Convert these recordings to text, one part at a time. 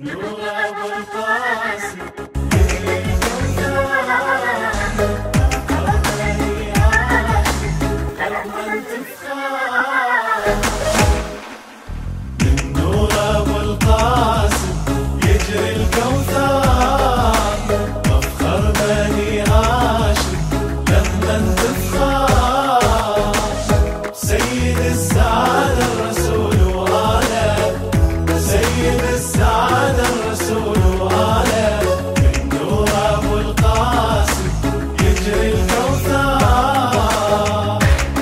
نور أبو القاسم يجري الكوثر بني هاشم لما تفخر. من نور أبو القاسم يجري الكوثر مفخر بني هاشم لما تفخر. سيد السعادة الرسول وآله، سيد السعادة الرسول وآله، من نور أبو القاسم يجري الكوثر.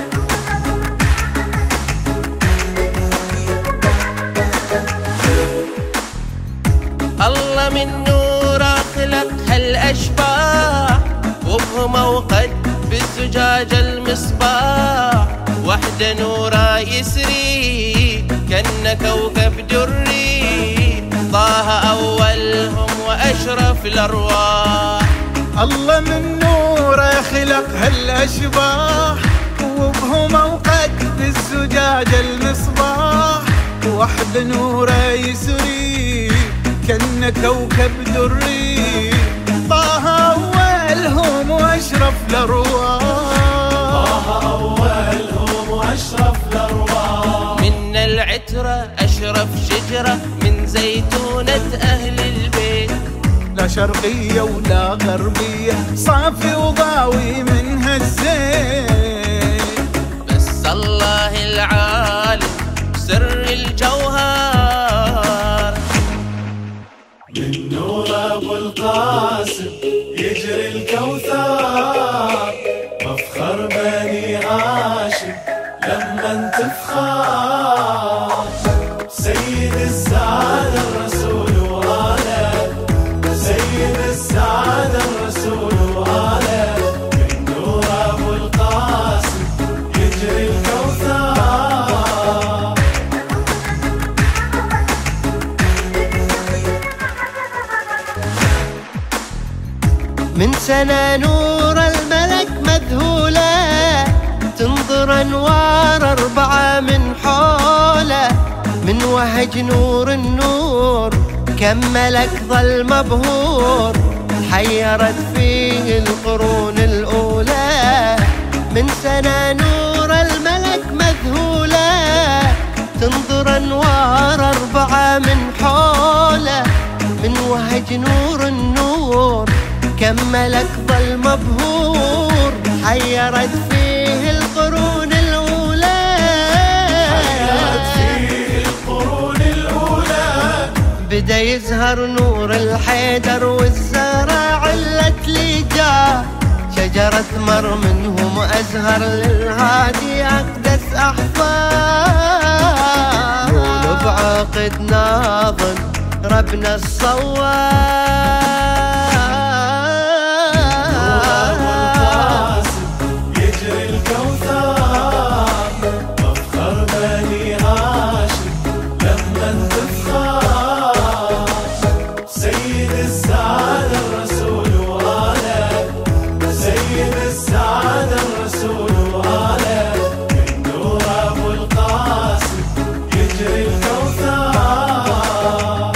الله من نوره خلق هالأشباح، وبه موقد بالزجاج المصباح. وحده نوره يسري كأنه كوكب دري، طه أولهم وأشرف الأرواح. الله من نوره خلق هالأشباح، وبه موقد بالزجاج المصباح. وحد نوره يسري كأنه كوكب دري، طه أولهم وأشرف الأرواح. طه أولهم وأشرف الأرواح. من العترة أشرف شجرة من زيتونة أهل البيت، لا شرقية ولا غربية، صافي وضاوي منها الزين. بس الله العالم سر الجوهر. من نور أبو القاسم يجري الكوثر مفخر بني هاشم لما تفخر. سيد السعادة الرسول وآله، سيد السعادة الرسول وآله، من نور أبو القاسم يجري الكوثر. من سنة نور الملك مذهولة، تنظر أنوار أربعة من حوله. من وهج نور النور كم ملك ظل مبهور، حيرت فيه القرون الأولى. من سنة نور الملك مذهولة، تنظر أنوار أربعة من حوله. من وهج نور النور كم ملك ظل مبهور، حيرت فيه القرون الأولى. حيرت فيه القرون الأولى. بدا يزهر نور الحيدر والزهرة علت لي جاه، شجرة ثمر منهم أزهر للهادي أقدس أحفاد. نور بعقد ناظم ربنا الصواب. سيد السعادة الرسول وآله، سيد السعادة الرسول وآله، من نور أبو القاسم يجري الكوثر.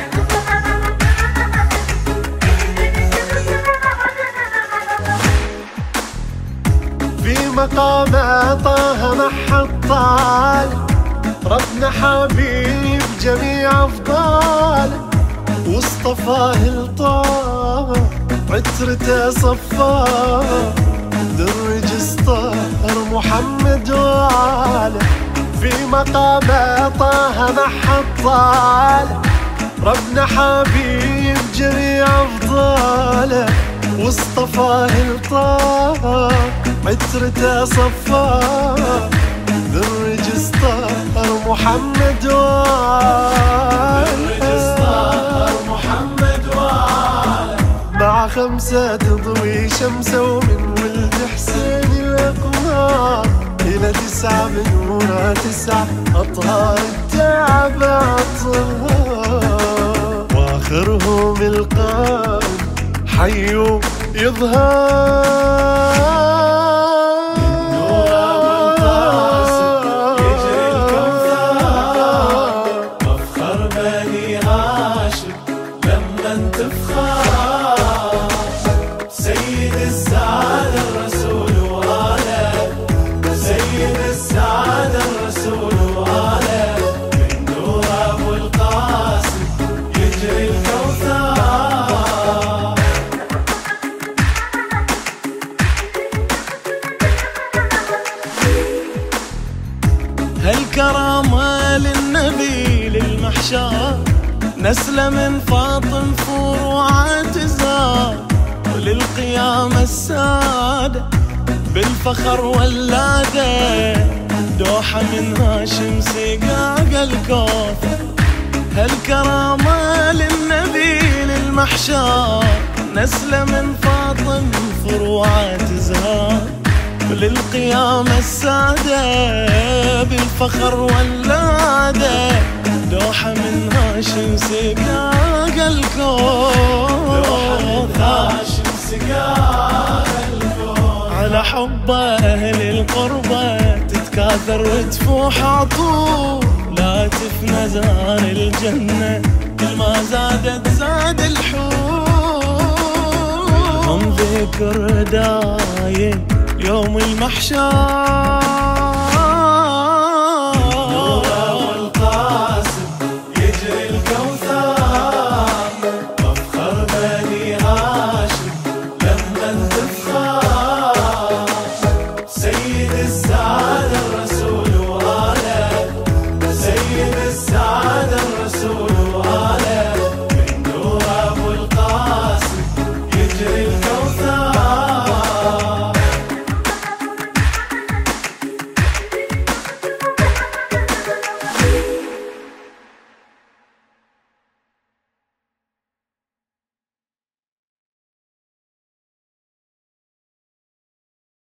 في مقام طه محط طال، ربنا حبيب جميع أفضال. واصطفاه لطه عترته صفاه، درج اسطهر محمد وآله. في مقام طه محط طال، ربنا حبيب جميع أفضاله. واصطفاه لطه عترته صفاه، درج اسطهر محمد وآله. مع خمسة تضوي شمسة، ومن ولد حسين الأقمار إلى 9 بنورها 9 أطهار التعب أطهار. وآخرهم القائم حي يظهر. بني هاشم دائما تفخر. سيد السعادة الرسول وآله، سيد السعادة الرسول وآله، من نور أبو القاسم يجري الكوثر. هالكرامة للنبي للمحشر، نسلة من فاطم فروعات زار، وللقيامة السادة بالفخر ولادة، دوحة من هاشم سقاق الكوثر. هالكرامة للنبي للمحشر، نسلة من فاطم فروعات زهار، وللقيامة السادة بالفخر ولادة، دوحة من هاشم سقاق الكوثر. على حب أهل القربة تتكاثر وتفوح عطول، لا تفنى زهر الجنة كل ما زادت زاد الحور. هم ذكر دايم يوم المحشر.